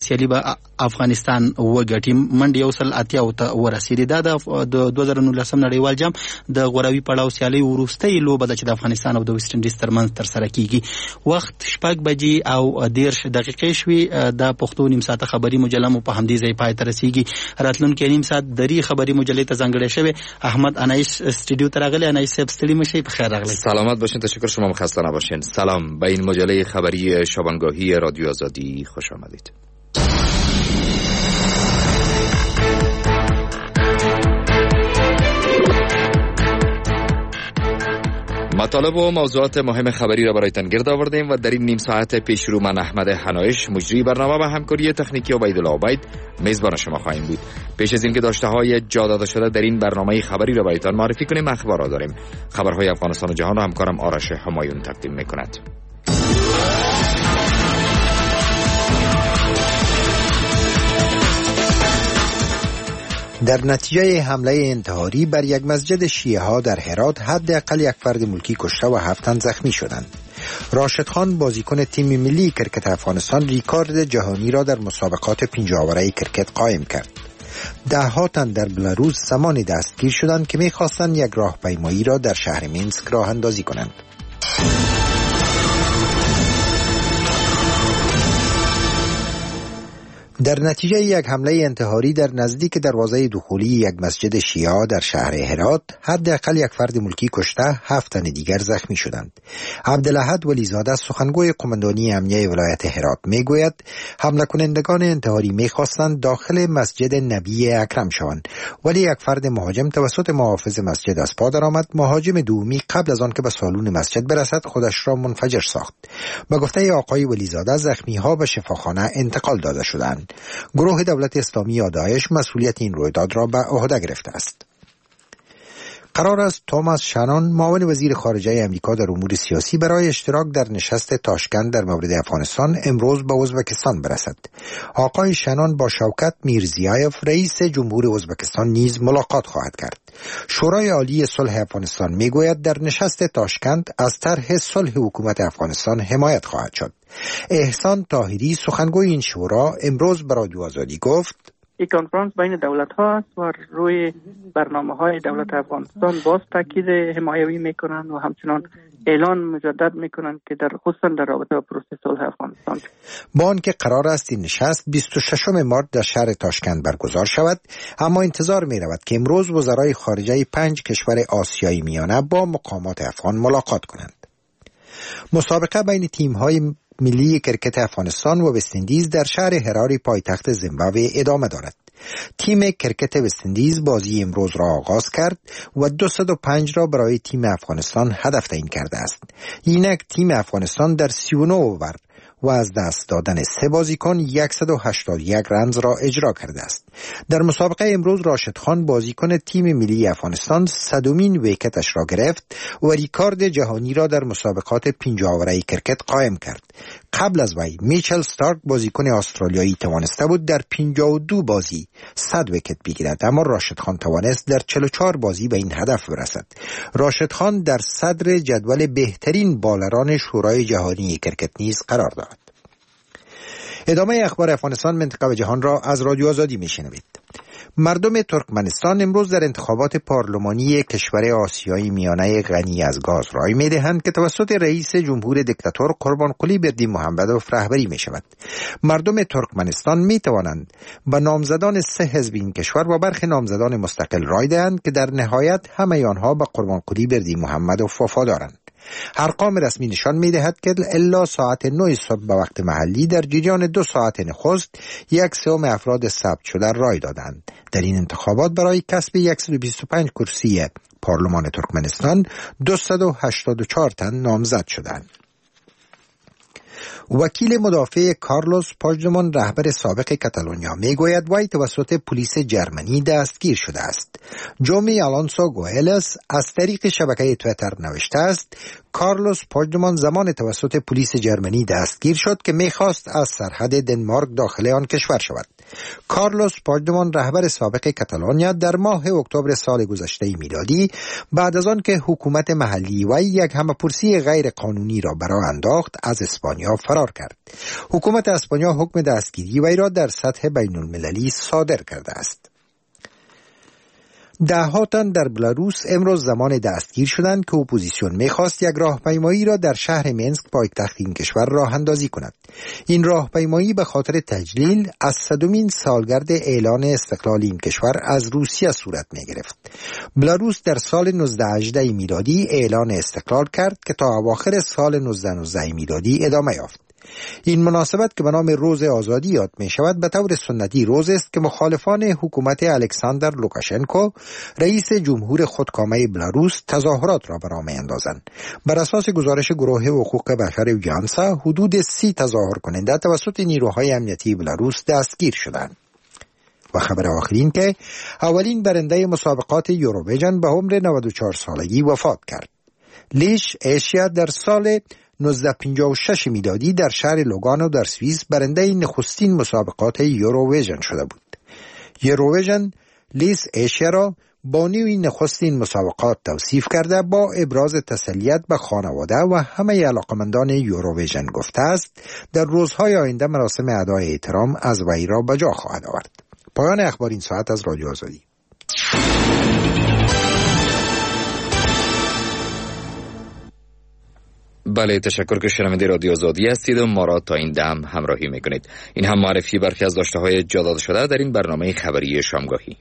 سیالي به افغانستان وګټي. منډه یو سل اتیا ته ورسېده. دا د 2019 نړیوال جام د غوراوي پړاو سیالي وروستۍ لوبه ده چې د افغانستان او د ویسټ انډیز ترمنځ ترسره کیږي. وخت 6 بجې او 10 دقیقې شوي. د پښتو نیم ساعته خبري مجله مو په همدې ځای پای ته رسیږي. راتلونکي نیم ساعت دری خبري مجلې ته ځانګړی شوی. احمد انایس استودیو ته راغلی. انایس صاحب ستړي مشئ، په خیر راغلی. سلامت باشین. تشکر، شما خسته نباشین. سلام، به این مجله خبری شبانگاهی رادیو آزادی خوش آمدید. مطالب و موضوعات مهم خبری را برایتان گرد آوردیم و در این نیم ساعت پیش رو من احمد حنایش مجری برنامه و همکاری تکنیکی عبیدالله عبید میزبان شما خواهیم بود. پیش از اینکه داشته های جا داده شده در این برنامه خبری را برایتان معرفی کنیم، اخبار را داریم. خبرهای افغانستان و جهان را همکارم آرش همایون تقدیم میکند. در نتیجه حمله انتحاری بر یک مسجد شیعه ها در هرات حداقل یک فرد ملکی کشته و 7 تن زخمی شدند. راشد خان بازیکن تیم ملی کرکت افغانستان ریکارد جهانی را در مسابقات پنجاوره کرکت قائم کرد. 10 تن در بلاروس زمانی دستگیر شدند که می‌خواستند یک راهپیمایی را در شهر مینسک راه اندازی کنند. در نتیجه یک حمله انتحاری در نزدیک دروازه دخولی یک مسجد شیعه در شهر هرات حداقل یک فرد ملکی کشته، 7 تن دیگر زخمی شدند. عبدالاحد ولیزاده سخنگوی قماندانی امنیه ولایت هرات میگوید حمله کنندگان انتحاری میخواستند داخل مسجد نبی اکرم شوند، ولی یک فرد مهاجم توسط محافظ مسجد از پا درآمد. مهاجم دومی قبل از آن که به سالن مسجد برسد خودش را منفجر ساخت. به گفته آقای ولیزاده زخمی ها به شفاخانه انتقال داده شدند. گروه دولت اسلامی یا داعش مسئولیت این رویداد را به عهده گرفته است. قرار است توماس شانون معاون وزیر خارجه امریکا در امور سیاسی برای اشتراک در نشست تاشکند در مورد افغانستان امروز به ازبکستان برسد. آقای شانون با شوکت میرزیایف رئیس جمهور ازبکستان نیز ملاقات خواهد کرد. شورای عالی صلح افغانستان میگوید در نشست تاشکند از طرح صلح حکومت افغانستان حمایت خواهد شد. احسان طاهری سخنگوی این شورا امروز به رادیو آزادی گفت این کنفرانس بین دولت ها است و روی برنامه های دولت افغانستان باز تاکید حمایوی میکنند و همچنان اعلان مجدد میکنند که خصوصا در رابطه با پروسه صلح افغانستان. با آنکه قرار است این نشست 26 مارس در شهر تاشکند برگزار شود، اما انتظار می رود که امروز وزرای خارجه 5 کشور آسیایی میانه با مقامات افغان ملاقات کنند. مسابقه بین تیم‌های ملی کرکت افغانستان و وست اندیز در شهر هراری پایتخت زیمبابوه ادامه دارد. تیم کرکت وست اندیز بازی امروز را آغاز کرد و 205 را برای تیم افغانستان هدف تعیین کرده است. اینک تیم افغانستان در 39 اوور و از دست دادن 3 بازیکن 181 رنز را اجرا کرده است. در مسابقه امروز راشد خان بازیکن تیم ملی افغانستان 100مین ویکتش را گرفت و ریکارد جهانی را در مسابقات پنجاوره کرکت قائم کرد. قبل از وی میچل ستارک بازیکن استرالیایی توانسته بود در 52 بازی 100 ویکت بگیرد، اما راشد خان توانست در 44 بازی به این هدف برسد. راشد خان در صدر جدول بهترین بالران شورای جهانی کرکت نیز قرار دارد. ادامه اخبار افغانستان، منطقه و جهان را از رادیو آزادی میشنوید. مردم ترکمنستان امروز در انتخابات پارلمانی کشور آسیایی میانه غنی از گاز رای میدهند که توسط رئیس جمهور دیکتاتور قربانقلی بردیمحمدوف رهبری می شود. مردم ترکمنستان می توانند به نامزدان 3 حزب این کشور و برخی نامزدان مستقل رای دهند که در نهایت همه آنها به قربانقلی بردیمحمدوف وفادارند. ارقام رسمی نشان می‌دهد که الا ساعت 9 صبح به وقت محلی در جریان 2 ساعت نخست 1/3 افراد ثبت شده رای دادند. در این انتخابات برای کسب 125 کرسی پارلمان ترکمنستان 284 تن نامزد شدند. وکیل مدافع کارلوس پاژدمان رهبر سابق کاتالونیا میگوید وی توسط پلیس جرمنی دستگیر شده است. جومی آلونسو گوئلس از طریق شبکه تویتر نوشته است کارلوس پاژدمان زمان توسط پلیس جرمنی دستگیر شد که میخواست از سرحد دنمارک داخل آن کشور شود. کارلوس پاژدمان رهبر سابق کاتالونیا در ماه اکتبر سال گذشته میلادی بعد از آن که حکومت محلی وی یک همه‌پرسی غیر قانونی را برآ انداخت از اسپانیا فرار کرد. حکومت اسپانیا حکم دستگیری وی را در سطح بین المللی صادر کرده است. ده‌ها تن در بلاروس امروز زمان دستگیر شدند که اپوزیسیون می‌خواست یک راهپیمایی را در شهر مینسک پایتخت این کشور راه اندازی کند. این راهپیمایی به خاطر تجلیل از 100مین سالگرد اعلان استقلال این کشور از روسیه صورت می‌گرفت. بلاروس در سال 1918 میلادی اعلان استقلال کرد که تا اواخر سال 1919 میلادی ادامه یافت. این مناسبت که به نام روز آزادی یاد می شود به طور سنتی روز است که مخالفان حکومت الکساندر لوکاشنکو رئیس جمهور خودکامه بلاروس تظاهرات را برآ می اندازند. بر اساس گزارش گروه حقوق بشر یانسا حدود 30 تظاهر کننده توسط نیروهای امنیتی بلاروس دستگیر شدند. و خبر آخرین که اولین برنده مسابقات یوروویژن به عمر 94 سالگی وفات کرد. لیش ایشیا در سال 1956 میلادی در شهر لوگانو در سوئیس برنده نخستین مسابقات یوروویژن شده بود. یوروویژن لیس ایشیا را بانوی نخستین مسابقات توصیف کرده با ابراز تسلیت به خانواده و همه علاقمندان یوروویژن گفته است در روزهای آینده مراسم ادای احترام از وی را به جا خواهد آورد. پایان اخبار این ساعت از رادیو آزادی. بله، تشکر که شنونده رادیو آزادی هستید و ما را تا این دم همراهی میکنید. این هم معرفی برخی از داشته‌های جا داده شده در این برنامه خبری شامگاهی.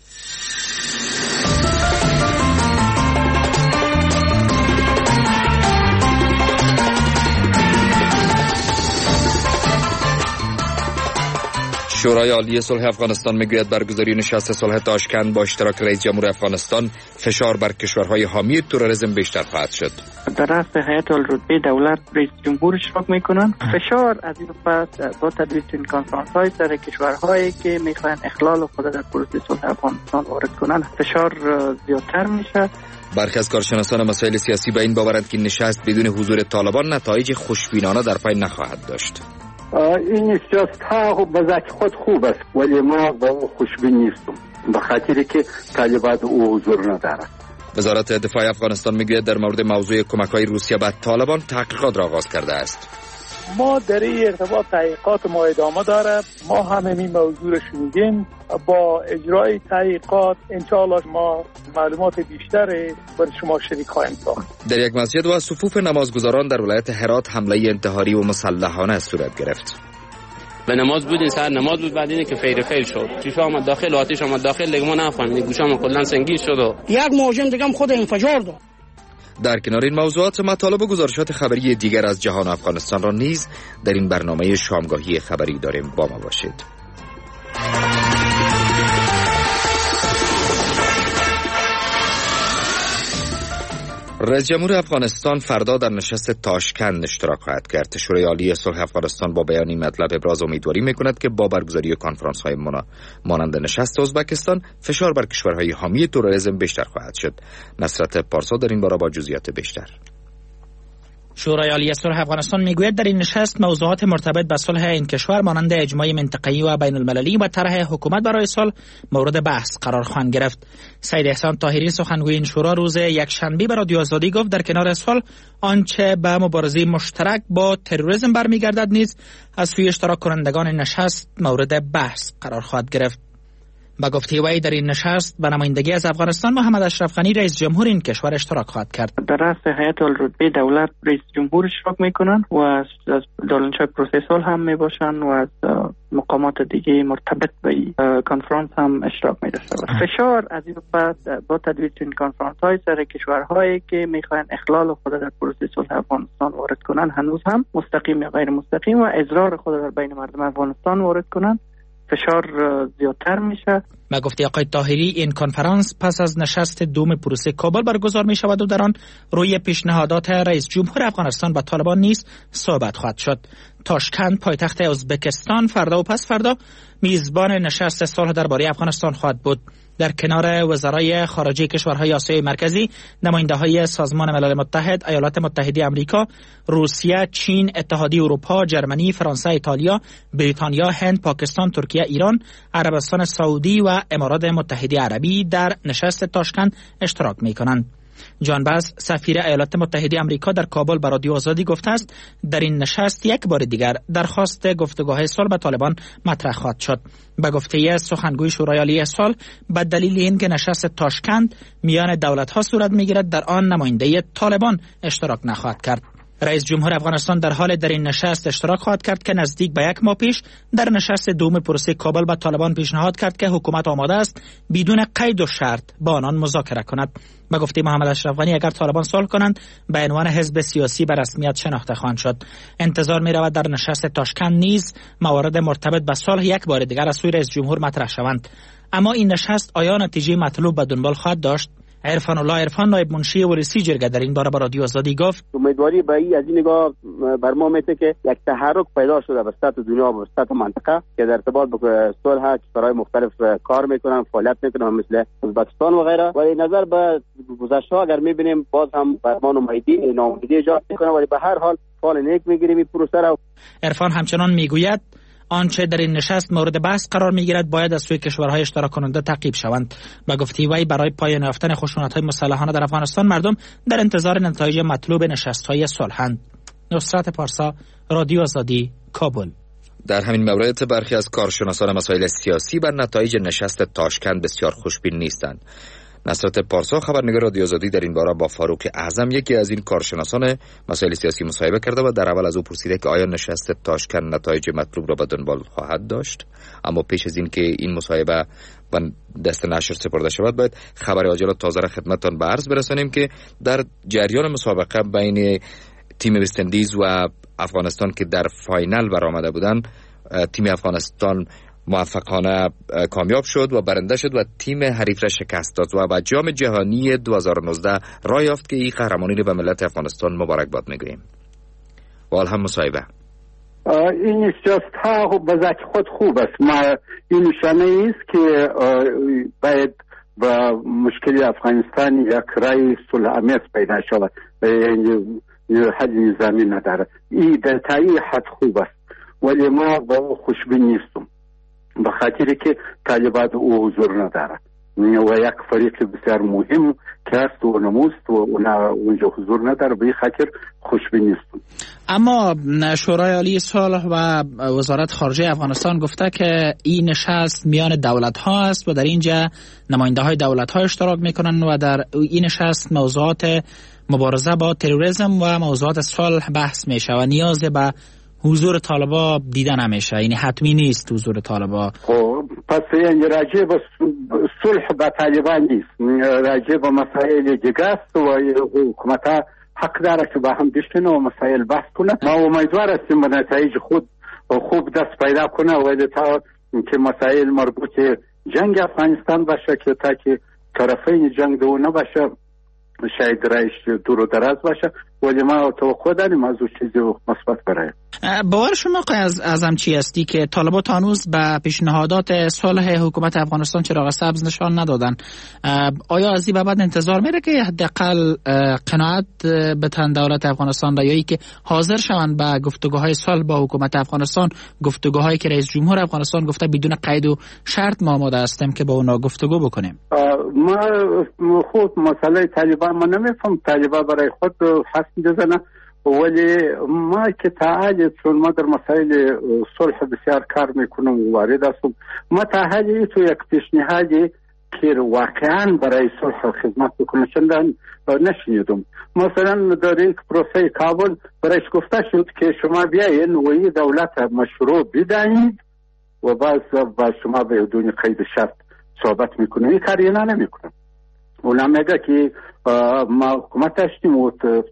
شورای عالی صلح افغانستان میگوید برگزاری نشست صلح تاشکند با اشتراک رئیس جمهور افغانستان فشار بر کشورهای حامی تروریسم بیشتر خواهد شد. در رأس هیئت الرتبه دولت رئیس جمهور اشتراک میکنند. فشار از این پس با تدوین این کنفرانس های سر کشورهایی که میخواهند اخلال خود در پروسه صلح افغانستان وارد کنند فشار زیادتر میشه. برخی از کارشناسان مسائل سیاسی به این باورند که نشست بدون حضور طالبان نتایج خوشبینانه در پی نخواهد داشت. این سیاست ها به ذات خود خوب است ولی ما با او خوشبین نیستم به خاطر که طالبان او حضور ندارد. وزارت دفاع افغانستان میگوید در مورد موضوع کمک‌های روسیه به طالبان تحقیقات را آغاز کرده است. ما در این ارتباط تحقیقات ما ادامه دارد. ما هم این موضوع را شنیدیم. با اجرای تحقیقات انشاءالله ما معلومات بیشتری برای شما شریک خواهیم ساخت. در یک مسجد و صفوف نمازگزاران در ولایت هرات حمله انتحاری و مسلحانه صورت گرفت. به نماز بودین، سر نماز بود، بعد اینه که فیر شد. چیشا آمد داخل، آتش آمد داخل، دیگه ما نفهمیدیم. گوشام کلا سنگین شد و یک مهاجم دیگه هم خود انفجار داد. در کنار این موضوعات مطالب و گزارشات خبری دیگر از جهان افغانستان را نیز در این برنامه شامگاهی خبری داریم. با ما باشید. رئیس جمهور افغانستان فردا در نشست تاشکند اشتراک خواهد کرد. شورای عالی صلح افغانستان با بیان این مطلب ابراز امیدواری می‌کند که با برگزاری کنفرانس‌های مانند نشست ازبکستان فشار بر کشورهای حامی تروریسم بیشتر خواهد شد. نصرت پارسا در این باره با جزئیات بیشتر. شورای عالی صلح افغانستان میگوید در این نشست موضوعات مرتبط با صلح این کشور مانند اجماع منطقه‌ای و بین المللی و طرح حکومت برای صلح مورد بحث قرار خواهند گرفت. سید احسان طاهری سخنگوی این شورا روز یکشنبه به رادیو آزادی گفت در کنار صلح آنچه به مبارزه مشترک با تروریسم برمیگردد نیز از سوی اشتراک کنندگان نشست مورد بحث قرار خواهد گرفت. با گفته وی در این نشست به نمایندگی از افغانستان محمد اشرف غنی رئیس جمهور این کشور اشتراک خواهد کرد. در رأس هیئت الرتبه دولت رئیس جمهور اشتراک میکنند و از دارالانشای پروسه صلح هم میباشند و از مقامات دیگه مرتبط به کنفرانس هم اشتراک می‌داشته. فشار از این پس با تدوین این کنفرانس های سر کشورهایی که میخواهند اخلال خود در پروسه صلح افغانستان وارد کنند هنوز هم مستقیم یا غیر مستقیم و اضرار خود در بین مردم افغانستان وارد کنند فشار زیادتر میشه. با گفته آقای طاهری این کنفرانس پس از نشست دوم پروسه کابل برگزار می شود و در آن روی پیشنهادات رئیس جمهور افغانستان با طالبان نیز صحبت خواهد شد. تاشکند پایتخت ازبکستان فردا و پس فردا میزبان نشست صلح درباره افغانستان خواهد بود. در کنار وزرای خارجه کشورهای آسیای مرکزی، نماینده‌های سازمان ملل متحد، ایالات متحده آمریکا، روسیه، چین، اتحادیه اروپا، جرمنی، فرانسه، ایتالیا، بریتانیا، هند، پاکستان، ترکیه، ایران، عربستان سعودی و امارات متحده عربی در نشست تاشکند اشتراک می‌کنند. جان باس، سفیر ایالات متحده آمریکا در کابل به رادیو آزادی گفته است در این نشست یک بار دیگر درخواست گفتگوهای صلح با طالبان مطرح خواهد شد. به گفته سخنگوی شورای عالی صلح، به دلیل اینکه نشست تاشکند میان دولت‌ها صورت می‌گیرد، در آن نماینده طالبان اشتراک نخواهد کرد. رئیس جمهور افغانستان در حال در این نشست اشتراک خواهد کرد که نزدیک به یک ماه پیش در نشست دوم پروسه کابل با طالبان پیشنهاد کرد که حکومت آماده است بدون قید و شرط با آنان مذاکره کند. به گفته محمد اشرف غنی، اگر طالبان صلح کنند به عنوان حزب سیاسی به رسمیت شناخته خواهند شد. انتظار می رود در نشست تاشکند نیز موارد مرتبط به صلح یک بار دیگر از سوی رئیس جمهور مطرح شوند. اما این نشست آیا نتیجه مطلوب به دنبال خواهد داشت؟ عرفان الله عرفان، نایب منشی ورسی جرگه، در این باره با رادیو آزادی گفت امیدواری به این از این نگاه بر ما میته که یک تحرک پیدا شده به سطح دنیا و سطح منطقه که در ارتباط به صلح کشورهای مختلف کار میکنن، فعالیت میکنن، مثل ازبکستان و غیره. ولی نظر به گذشته اگر میبینیم باز هم بر ما ناامیدی ایجاد میکنه، ولی به هر حال فعال نیک میگیریم این پروسه را. عرفان همچنان میگوید آنچه در این نشست مورد بحث قرار میگیرد باید از سوی کشورهای اشتراک کننده تعقیب شوند. به گفته وی برای پایان یافتن خشونت‌های مسلحانه در افغانستان مردم در انتظار نتایج مطلوب نشست‌های صلحند. نصرت پارسا، رادیو آزادی، کابل. در همین مورد برخی از کارشناسان مسائل سیاسی بر نتایج نشست تاشکند بسیار خوشبین نیستند. نصرت پارسا، خبرنگار رادیو آزادی، در این باره با فاروق اعظم، یکی از این کارشناسان مسائل سیاسی، مصاحبه کرده و در اول از او پرسیده که آیا نشست تاشکند نتایج مطلوب را به دنبال خواهد داشت. اما پیش از این که این مصاحبه به دست نشر سپرده شود باید خبر عاجل و تازه را خدمتتان به عرض برسانیم که در جریان مسابقه بین تیم وست اندیز و افغانستان که در فاینال برآمده بودند، تیم افغانستان موفقانه کامیاب شد و برنده شد و تیم حریف را شکست داد و به جام جهانی 2019 راه یافت که این قهرمانی را به ملت افغانستان مبارکباد میگوییم. و حال هم مصاحبه. این نشست‌ها به ذات خود خوب است. ما این نشانه است که باید با مشکل افغانستان یک رای صلح‌آمیز پیدا شود. حد نظامی نداره. این در تایی حد خوب است. ولی ما با او خوشبین نیستم. به خاطر که طالبان او حضور نداره و یک فریق بسیار مهم که است و نموست و اونجا حضور نداره، به این خاطر خوشبین نیستم. اما شورای عالی صلح و وزارت خارجه افغانستان گفته که این نشست میان دولت ها است و در اینجا نماینده های دولت ها اشتراک میکنن و در این نشست موضوعات مبارزه با تروریسم و موضوعات صلح بحث میشه و نیاز به حضور طالبا دیده نمیشه، یعنی حتمی نیست حضور طالبا. پس یعنی راجع به صلح با طالبان نیست، راجع به مسائل دیگه است و حکومت حق داره که با هم بشینه و مسائل بحث کنه. ما امیدوار هستیم به نتایج خود خوب دست پیدا کنه و تا که مسائل مربوط جنگ افغانستان باشه که تا که طرفین جنگ دو نباشه، شاید رایش دور و دراز باشه، ولی ما توقع داریم از اون چیزی مثبت برای. باور شما از چی هستی که طالبان هنوز به پیشنهادات صلح حکومت افغانستان چراغ سبز نشان ندادن؟ آیا از این بعد انتظار میره که حداقل قناعت بتن دولت افغانستان یا ای که حاضر شوند به گفتگوهای صلح با حکومت افغانستان، گفتگوهایی که رئیس جمهور افغانستان گفته بدون قید و شرط ما آماده هستیم که با اونا گفتگو بکنیم؟ ما خود مسئله طالبان ما نمیفهم، طالبان برای خود حس میزنه، ولی ما که تعهد چون ما در مسائل صلح بسیار کار میکنم و وارد هستم، ما تعهد تو یک پیشنهادی که واقعا برای صلح خدمت بکنه چندان نشنیدم. مثلا در یک پروسه کابل برایش گفته شد که شما بیاین و این دولت مشروع بدهید و باز با شما بدون قید شرط صحبت میکنه. این کاری نمیکنه. اونا میگه که ما حکومت داشتیم و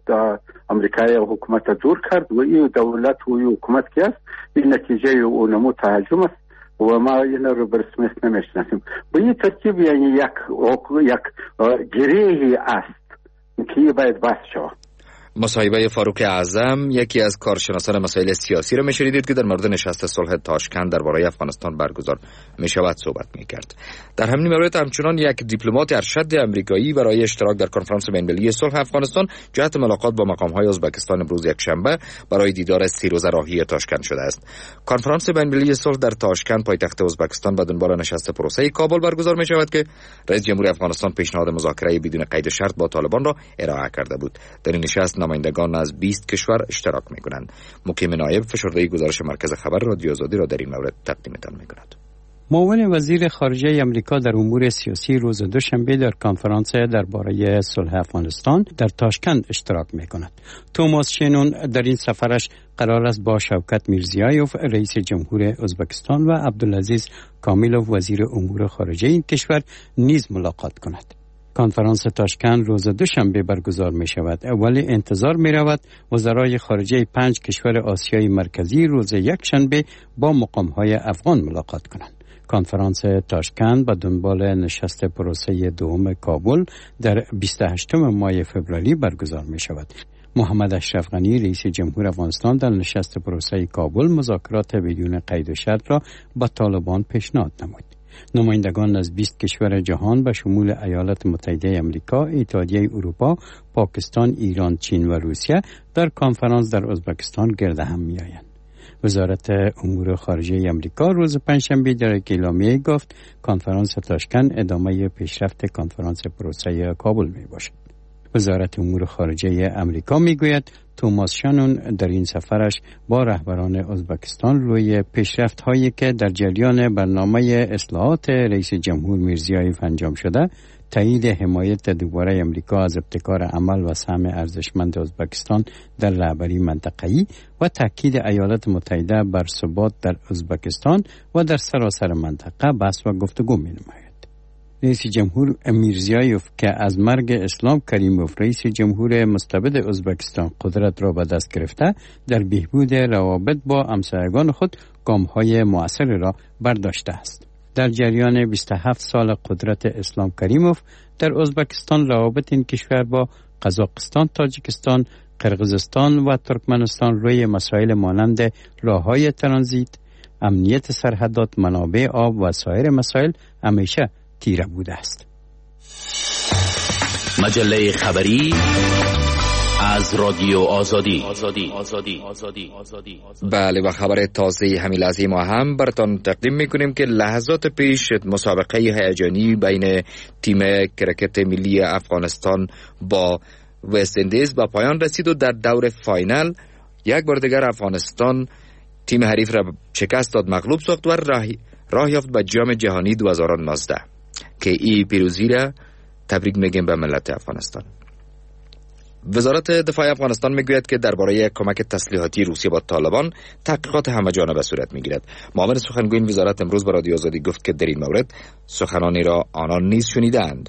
امریکای حکومت دور کرد و این دولت و این حکومت که است این نتیجه اونمو تهاجم است و ما این رو برسمیت نمیشناسیم. به این ترتیب یعنی یک گریهی است که باید بحث شود. مصاحبه فاروق اعظم، یکی از کارشناسان مسائل سیاسی را می‌شنیدید که در مورد نشست صلح تاشکند درباره افغانستان برگزار می‌شود صحبت می‌کرد. در همین مورد همچنان یک دیپلمات ارشد آمریکایی برای اشتراک در کنفرانس بین‌المللی صلح افغانستان جهت ملاقات با مقام‌های ازبکستان امروز یکشنبه برای دیدار 3 روزه راهی تاشکند شده است. کنفرانس بین‌المللی صلح در تاشکند پایتخت ازبکستان به دنبال نشست پروسه کابل برگزار می‌شود که رئیس جمهور افغانستان پیشنهاد مذاکره بدون قید شرط با طالبان را ارائه کرده بود. در این نشست نمایندگان از 20 کشور اشتراک می‌کنند. مقیم نایب فشرده گزارش مرکز خبر رادیو آزادی را در این مورد تقدیمتان می‌کند. معاون وزیر خارجه آمریکا در امور سیاسی روز دوشنبه در کنفرانس درباره صلح افغانستان در تاشکند اشتراک می‌کند. توماس شینون در این سفرش قرار است با شوکت میرزیایوف رئیس جمهور ازبکستان و عبدالعزیز کامیلوف وزیر امور خارجه این کشور نیز ملاقات کند. کنفرانس تاشکند روز دوشنبه برگزار می شود، ولی انتظار می رود وزرای خارجه 5 کشور آسیای مرکزی روز یکشنبه با مقام‌های افغان ملاقات کنند. کنفرانس تاشکند به دنبال نشست پروسه دوم کابل در 28 ماه فوریه برگزار می شود. محمد اشرف غنی رئیس جمهور افغانستان در نشست پروسه کابل مذاکرات بدون قید و شرط را با طالبان پیشنهاد نمود. نمایندگان از 20 کشور جهان به شمول ایالات متحده آمریکا، اتحادیه اروپا، پاکستان، ایران، چین و روسیه در کنفرانس در ازبکستان گرد هم می‌آیند. وزارت امور خارجه آمریکا روز پنجشنبه در اعلامیه گفت کنفرانس تاشکند ادامه پیشرفت کنفرانس پروسه کابل میباشد. وزارت امور خارجه آمریکا میگوید توماس شانون در این سفرش با رهبران ازبکستان روی پیشرفت‌هایی که در جریان برنامه اصلاحات رئیس جمهور میرزیایوف انجام شده، تایید حمایت دوباره آمریکا از ابتکار عمل و سهم ارزشمند ازبکستان در رهبری منطقه‌ای و تاکید ایالات متحده بر ثبات در ازبکستان و در سراسر منطقه بحث و گفتگو می‌نماید. رئیس جمهور میرزیایوف که از مرگ اسلام کریموف رئیس جمهور مستبد ازبکستان قدرت را به دست گرفته، در بهبود روابط با همسایگان خود گام‌های مؤثری را برداشته است. در جریان 27 سال قدرت اسلام کریموف در ازبکستان روابط این کشور با قزاقستان، تاجیکستان، قرقیزستان و ترکمنستان روی مسائل مانند راه‌های ترانزیت، امنیت سرحدات، منابع آب و سایر مسائل همیشه تیره بوده است. مجله خبری از رادیو آزادی. بله، و خبر تازه همین لحظه ما هم براتون تقدیم میکنیم که لحظات پیش مسابقه هیجانی بین تیم کرکت ملی افغانستان با وست اندیز به پایان رسید و در دور فاینال یک بار دیگر افغانستان تیم حریف را شکست داد، مغلوب ساخت و راه یافت به جام جهانی 2019 که این پیروزی را تبریک میگیم به ملت افغانستان. وزارت دفاع افغانستان میگوید که درباره کمک تسلیحاتی روسیه با طالبان تحقیقات همه‌جانبه صورت میگیرد. معاون سخنگوی این وزارت امروز به رادیو آزادی گفت که در این مورد سخنانی را آنان نیز شنیدند.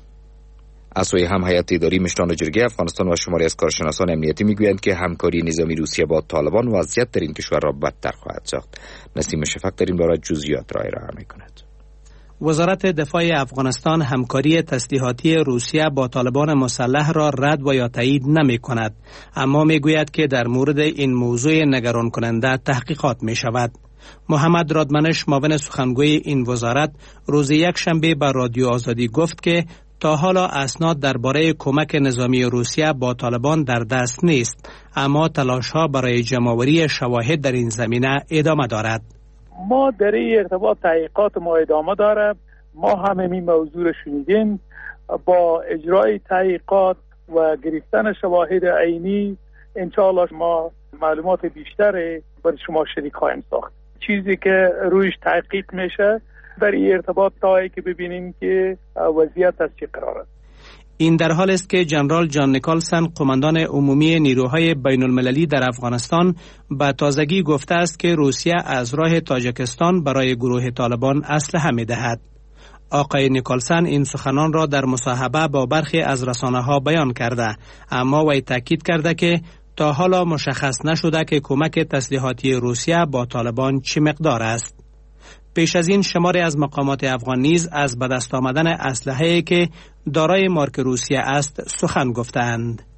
از سوی هم هیئت اداری مشران جرگه افغانستان و شماری از کارشناسان امنیتی میگویند که همکاری نظامی روسیه با طالبان وضعیت در این کشور را بدتر خواهد ساخت. نسیم شفق در این باره جزئیات را ارائه میکند. وزارت دفاع افغانستان همکاری تسلیحاتی روسیه با طالبان مسلح را رد و یا تایید نمی کند، اما می گوید که در مورد این موضوع نگران کننده تحقیقات می شود. محمد رادمنش معاون سخنگوی این وزارت روز یکشنبه به رادیو آزادی گفت که تا حالا اسناد درباره کمک نظامی روسیه با طالبان در دست نیست، اما تلاش‌ها برای جمع‌آوری شواهد در این زمینه ادامه دارد. ما در این ارتباط تحقیقات ما ادامه داره. ما هم این موضوع را شنیدیم. با اجرای تحقیقات و گرفتن شواهد عینی انشاءالله ما معلومات بیشتر برای شما شریک خواهیم ساخت. چیزی که رویش تحقیق میشه در این ارتباط تا که ببینیم که وضعیت از چه قرار است. این در حال است که جنرال جان نیکلسن قماندان عمومی نیروهای بین المللی در افغانستان به تازگی گفته است که روسیه از راه تاجیکستان برای گروه طالبان اسلحه می‌دهد. آقای نیکلسن این سخنان را در مصاحبه با برخی از رسانه‌ها بیان کرده، اما وی تاکید کرده که تا حالا مشخص نشده که کمک تسلیحاتی روسیه با طالبان چه مقدار است. پیش از این شماری از مقامات افغان نیز از به دست آمدن اسلحه‌ای که دارای مارک روسیه است سخن گفتند.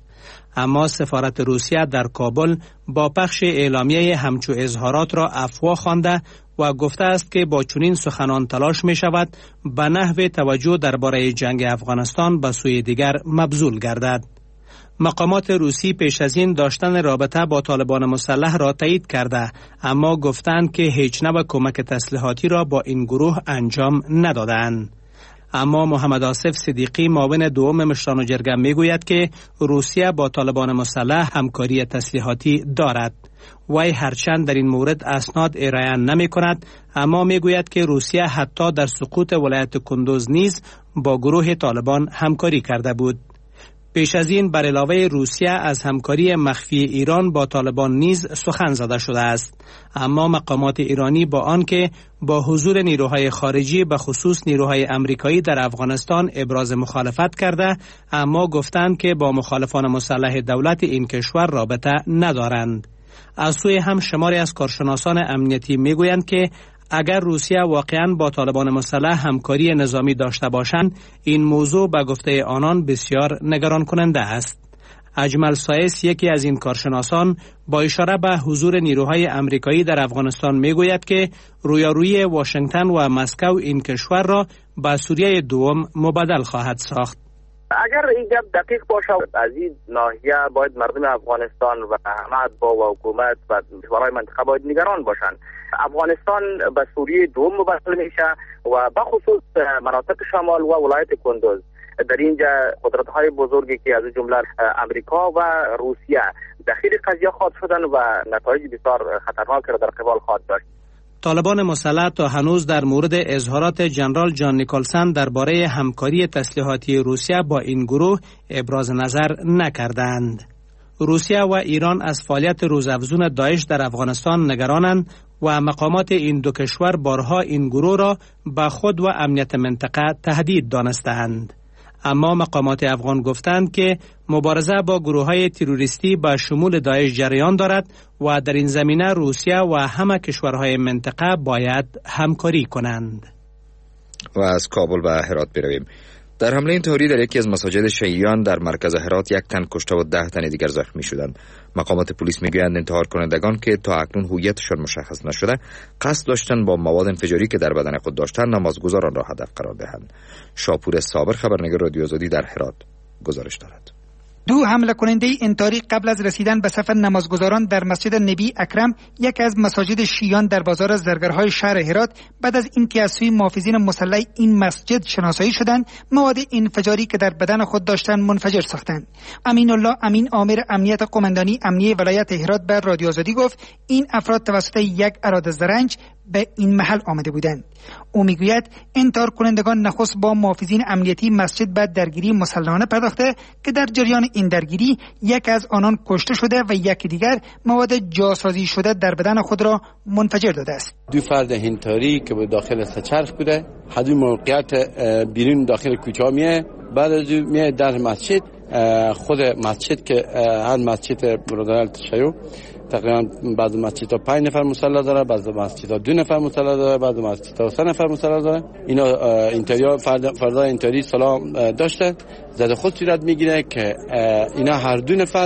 اما سفارت روسیه در کابل با پخش اعلامیه همچو اظهارات را افواه خوانده و گفته است که با چنین سخنان تلاش می شود به نحو توجه درباره جنگ افغانستان به سوی دیگر مبذول گردد. مقامات روسی پیش از این داشتن رابطه با طالبان مسلح را تایید کرده، اما گفتند که هیچ نوع کمک تسلیحاتی را با این گروه انجام ندادند. اما محمد آصف صدیقی معاون دوم مشران جرگه می گوید که روسیه با طالبان مسلح همکاری تسلیحاتی دارد. وی هرچند در این مورد اسناد ارائه نمی کند، اما می گوید که روسیه حتی در سقوط ولایت کندوز نیز با گروه طالبان همکاری کرده بود. پیش از این بر علاوه روسیه از همکاری مخفی ایران با طالبان نیز سخن زده شده است، اما مقامات ایرانی با آنکه با حضور نیروهای خارجی به خصوص نیروهای امریکایی در افغانستان ابراز مخالفت کرده، اما گفتند که با مخالفان مسلح دولت این کشور رابطه ندارند. از سوی هم شماری از کارشناسان امنیتی میگویند که اگر روسیه واقعاً با طالبان مسلح همکاری نظامی داشته باشند، این موضوع به گفته آنان بسیار نگران کننده است. اجمل سایس، یکی از این کارشناسان، با اشاره به حضور نیروهای امریکایی در افغانستان میگوید که رویارویی واشنگتن و مسکو این کشور را به سوریه دوم مبدل خواهد ساخت. اگر این گپ دقیق باشه، از این ناحیه باید مردم افغانستان و اتباع و حکومت و کشورهای منطقه باید نگران باشند. افغانستان به سوریه دوم مبدل میشه و به خصوص مناطق شمال و ولایت کندوز. در اینجا قدرت‌های بزرگی که از جمله امریکا و روسیه دخیل قضیه خواهد شدن و نتایج بسیار خطرناک را در قبال خواهد داشت. طالبان مسلح تا هنوز در مورد اظهارات جنرال جان نیکلسن درباره همکاری تسلیحاتی روسیه با این گروه ابراز نظر نکردند. روسیه و ایران از فعالیت روزافزون داعش در افغانستان نگرانند و مقامات این دو کشور بارها این گروه را به خود و امنیت منطقه تهدید دانستند. اما مقامات افغان گفتند که مبارزه با گروه‌های تروریستی به شمول داعش جریان دارد و در این زمینه روسیه و همه کشورهای منطقه باید همکاری کنند. و از کابل به هرات برویم. در حمله انتحاری در یکی از مساجد شیعیان در مرکز هرات 1 تن کشته و 10 تن دیگر زخمی شدند. مقامات پلیس میگویند انتحار کنندگان که تا اکنون هویتشان مشخص نشده قصد داشتند با مواد انفجاری که در بدن خود داشتند نمازگزاران را هدف قرار دهند. شاپور صابر، خبرنگار رادیو آزادی در هرات، گزارش دارد. 2 حمله کننده انتحاری قبل از رسیدن به صف نمازگزاران در مسجد نبی اکرم، یک از مساجد شیعیان در بازار زرگرهای شهر هرات، بعد از اینکه از سوی محافظین مسلح این مسجد شناسایی شدند، مواد انفجاری که در بدن خود داشتند منفجر ساختند. امین الله امین، آمر امنیت قماندانی امنیه ولایت هرات، به رادیو آزادی گفت این افراد توسط یک اراده زرنج به این محل آمده بودند. او میگوید انتحار کنندگان نخست با محافظین امنیتی مسجد به درگیری مسلحانه پرداخته که در جریان این درگیری یک از آنان کشته شده و یک دیگر مواد جاسازی شده در بدن خود را منفجر داده است. 2 فرد انتحاری که به داخل سچرخ بوده، حدود موقعیت بیرون داخل کوچه میه، بعد از میه در مسجد، خود مسجد که هر مسجد برادران تشیع تقریبا بعض مسجدها 5 نفر مسلح داره، بعض مسجدها 2 نفر مسلح داره، بعض مسجدها 3 نفر مسلح داره. اینا انتحاری فردای انتحاری سلام داشته، زده خود صورت میگیره که اینا هر 2 نفر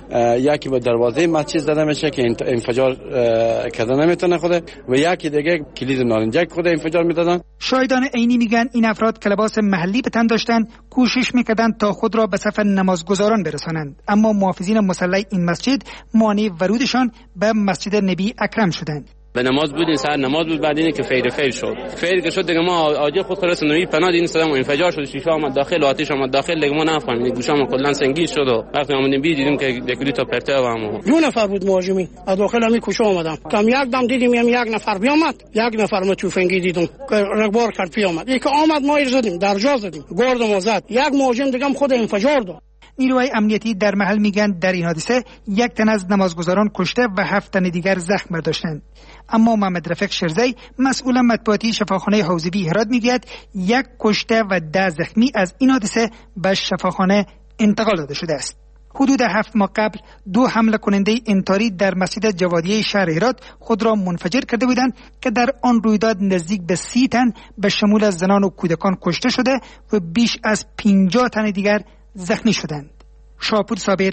یکی به دروازه مسجد زده میشه که انفجار کردن نمیتونه خوده و یکی دیگه کلید نارنجک خود انفجار میدادن. شاهدان عینی میگن این افراد که لباس محلی به تن داشتند کوشش میکردند تا خود را به صف نمازگزاران برسانند، اما محافظین مسلح این مسجد مانع ورودشان به مسجد نبی اکرم شدند. به نماز بودین، سر نماز بود، بعد اینه که فیر شد. فیر که شد دیگه ما آجی خود رسوندیم پناه دین صدام انفجار شد، شیشه آمد داخل، آتش آمد داخل، دیگه ما نفهمیدیم، گوشام کلا سنگین شد و وقتی اومدیم دیدیم که یک تا پرته و هم 2 نفر بود مهاجمی از داخل همین کوچه اومدم. کم یک دم دیدیم یک نفر بیامد، یک نفر ما توفنگی دیدم که رگبار کرد پیامد. یک آمد ما زدیم، در جا زدیم، گرد ما زد. یک مهاجم دیگه خود انفجار داد. نیروهای امنیتی در محل میگن در این حادثه 1 تن از نمازگزاران کشته و 7 تن دیگر زخم برداشتند. اما محمد رفیق شرزی، مسئول مطبوعاتی شفاخانه حوزوی هرات، میگوید 1 کشته و 10 زخمی از این حادثه به شفاخانه انتقال داده شده است. حدود 7 ماه قبل 2 حمله کننده انتحاری در مسجد جوادیه شهر هرات خود را منفجر کرده بودند که در آن رویداد نزدیک به 30 تن به شمول از زنان و کودکان کشته شده و بیش از 50 تن دیگر زخمی شدند. شاپور صابر،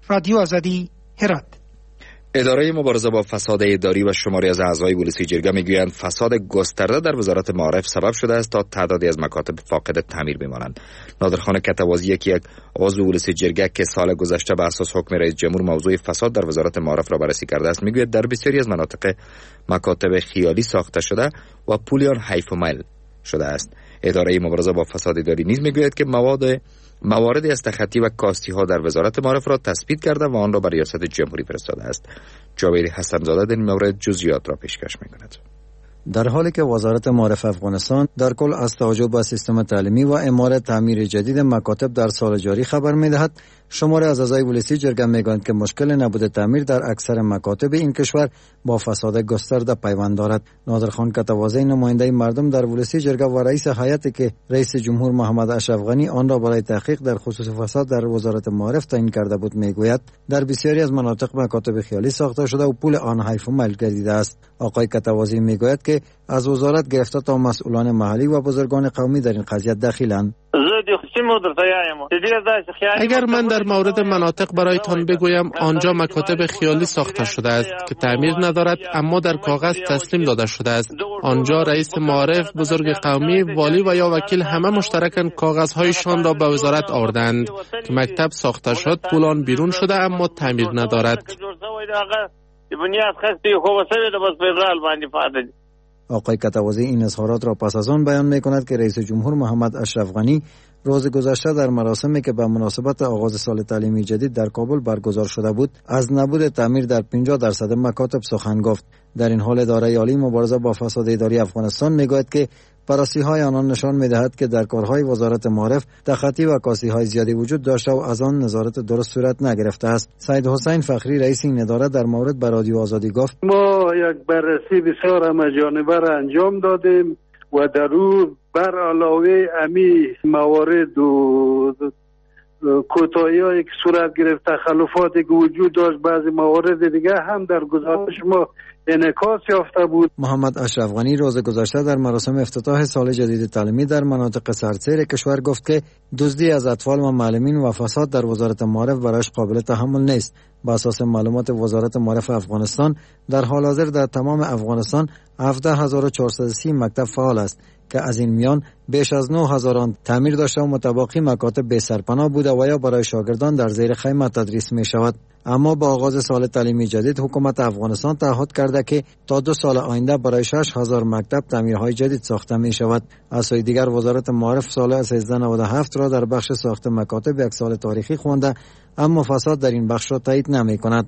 رادیو آزادی هرات. اداره مبارزه با فساد اداری و شماری از اعضای ولسی جرگه میگویند فساد گسترده در وزارت معارف سبب شده است تا تعدادی از مکاتب فاقد تعمیر بمانند. نادرخان کتوازی یک عضو ولسی جرگه که سال گذشته به اساس حکم رئیس جمهور موضوع فساد در وزارت معارف را بررسی کرده است میگوید در بسیاری از مناطق مکاتب خیالی ساخته شده و پول آن حیف و میل شده است. اداره مبارزه با فساد اداری نیز میگوید که مواردی از تخطی و کاستی ها در وزارت معارف را تثبیت کرده و آن را به ریاست جمهوری فرستاده است. جاوید حسن‌زاده در این مورد جزئیات را پیشکش می‌کند. در حالی که وزارت معارف افغانستان در کل از توجه به سیستم تعلیمی و اعمار تعمیر جدید مکاتب در سال جاری خبر می‌دهد، شماری از اعضای ولسی جرگه میگویند که مشکل نبود تعمیر در اکثر مکاتب این کشور با فساد گسترده پیوند دارد. نادرخان کتوازی نماینده مردم در ولسی جرگه و رئیس هیئتی که رئیس جمهور محمد اشرف غنی آن را برای تحقیق در خصوص فساد در وزارت معارف تعیین کرده بود میگوید در بسیاری از مناطق مکاتب خیالی ساخته شده و پول آن حیف و میل گردیده است. آقای کتوازی میگوید که از وزارت گرفته تا مسئولان محلی و بزرگان قومی در این قضیه دخیلند. اگر من در مورد مناطق برایتان بگویم آنجا مکاتب خیالی ساخته شده است که تعمیر ندارد اما در کاغذ تسلیم داده شده است. آنجا رئیس معارف، بزرگ قومی، والی و یا وکیل همه مشترکاً کاغذهایشان را به وزارت آوردند که مکتب ساخته شد، پول آن بیرون شده اما تعمیر ندارد. آقای کتوازی این اظهارات را پس از آن بیان می‌کند که رئیس جمهور محمد اشرف غنی روز گذشته در مراسمی که به مناسبت آغاز سال تعلیمی جدید در کابل برگزار شده بود از نبود تعمیر در 50% مکاتب سخن گفت. در این حال اداره عالی مبارزه با فساد اداری افغانستان میگوید که بررسی‌های آنان نشان می‌دهد که در کارهای وزارت معارف تخطی و کاسی‌های زیادی وجود داشته و از آن نظارت درست صورت نگرفته است. سید حسین فخری رئیس این اداره در مورد به رادیو آزادی گفت: ما یک بررسی بسیار همه‌جانبه را انجام دادیم و در او بر علاوه امی موارد و کوتاهی‌هایی که صورت گرفت، تخلفاتی که وجود داشت، بعضی موارد دیگه هم در گزارش ما انعکاس یافته بود. محمد اشرف غنی روز گذشته در مراسم افتتاح سال جدید تعلیمی در مناطق سراسر کشور گفت که دزدی از اطفال و معلمین و فساد در وزارت معارف برایش قابل تحمل نیست. با اساس معلومات وزارت معارف افغانستان در حال حاضر در تمام افغانستان 17430 مکتب فعال است که از این میان بیش از 9000 تعمیر داشته و متباقی مکاتب بی سرپناه بوده و یا برای شاگردان در زیر خیمه تدریس می شود. اما با آغاز سال تعلیمی جدید حکومت افغانستان تعهد کرده که تا 2 سال آینده برای 6000 مکتب تعمیرهای جدید ساخته می شود. از سوی دیگر وزارت معارف سال 1397 را در بخش ساخت مکاتب یک سال تاریخی خوانده اما فساد در این بخش را تایید نمی کند.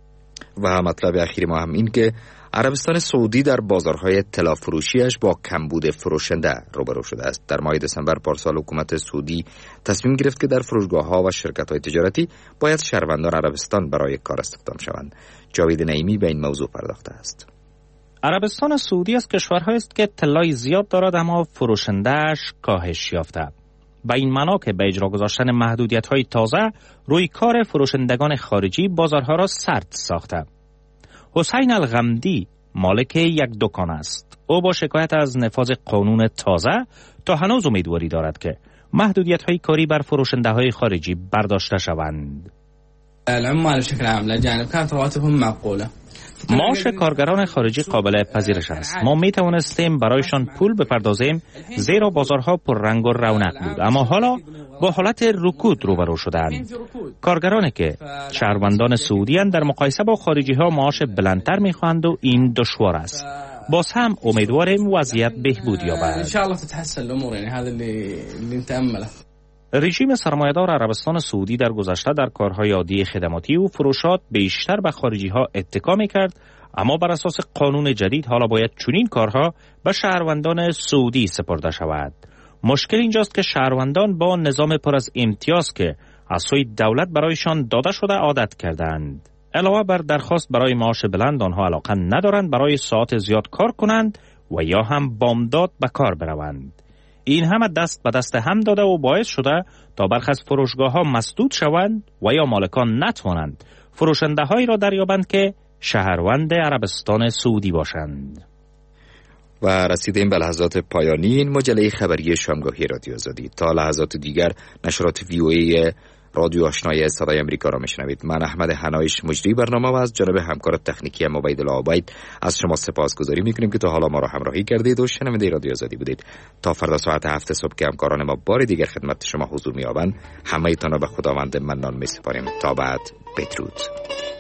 و مطلب اخیر ما هم این که عربستان سعودی در بازارهای طلا فروشیش با کمبود فروشنده روبرو شده است. در ماه دسامبر پارسال حکومت سعودی تصمیم گرفت که در فروشگاه‌ها و شرکت‌های تجارتی باید شهروندان عربستان برای کار استخدام شوند. جاوید نعیمی به این موضوع پرداخته است. عربستان سعودی از کشورهایی است که طلای زیاد دارد اما فروشنده‌اش کاهش یافته. با این معنا که به اجرا گذاشتن محدودیت‌های تازه روی کار فروشندگان خارجی بازارها را سرد ساخته. حسین الغمدی مالک یک دکان است. او با شکایت از نفاذ قانون تازه تا هنوز امیدواری دارد که محدودیت‌های کاری بر فروشنده‌های خارجی برداشته شوند. العمال بشكل عام الأجانب كانت رواتبهم معقولة. معاش کارگران خارجی قابل پذیرش است. ما می توانستیم برایشان پول بپردازیم زیرا بازارها پر رنگ و رونق بود، اما حالا با حالت رکود روبرو شدند. کارگرانی که شهروندان سعودی اند در مقایسه با خارجی ها معاش بلندتر می خواهند و این دشوار است. باز هم امیدواریم وضعیت بهبود یابد. ان شاء الله تتحسن الامور، يعني هذا اللي نتامله. رژیم سرمایه‌دار عربستان سعودی در گذشته در کارهای عادی خدماتی و فروشات بیشتر به خارجی ها اتکا می‌کرد، اما بر اساس قانون جدید حالا باید چنین کارها به شهروندان سعودی سپرده شود. مشکل اینجاست که شهروندان با نظام پر از امتیاز که از سوی دولت برایشان داده شده عادت کردند. علاوه بر درخواست برای معاش بلند، آنها علاقه ندارند برای ساعت زیاد کار کنند و یا هم بامداد به کار بروند. این همه دست به دست هم داده و باعث شده تا برخی از فروشگاه‌ها مسدود شوند و یا مالکان نتوانند فروشنده‌هایی را دریابند که شهروند عربستان سعودی باشند. و رسیدیم به لحظات پایانی این مجله خبری شامگاهی رادیو آزادی. تا لحظات دیگر نشرات VOA رادیو آشنای صدای آمریکا را میشنوید. من احمد حنایش مجری برنامه و از جانب همکار تکنیکی عبیدالله عبید از شما سپاسگزاری میکنیم که تا حالا ما را همراهی کردید و شنونده رادیو آزادی بودید. تا فردا ساعت 7 صبح که همکاران ما بار دیگر خدمت شما حضور می‌یابند، همه تان را به خداوند منان می‌سپاریم. تا بعد، بدرود.